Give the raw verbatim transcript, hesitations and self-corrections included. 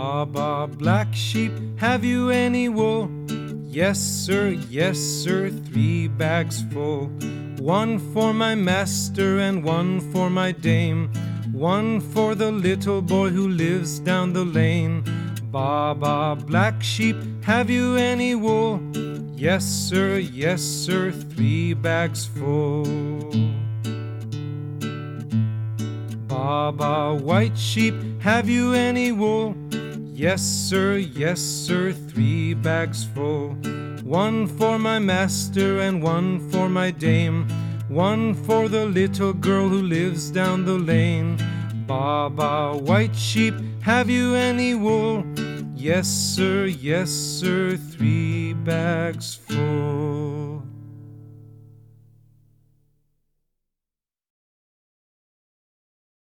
Baba, black sheep, have you any wool? Yes, sir, yes, sir, three bags full. One for my master and one for my dame, one for the little boy who lives down the lane. Baba, black sheep, have you any wool? Yes, sir, yes, sir, three bags full. Baba, white sheep, have you any wool? Yes, sir, yes, sir, three bags full. One for my master and one for my dame, one for the little girl who lives down the lane. Baba, white sheep, have you any wool? Yes, sir, yes, sir, three bags full.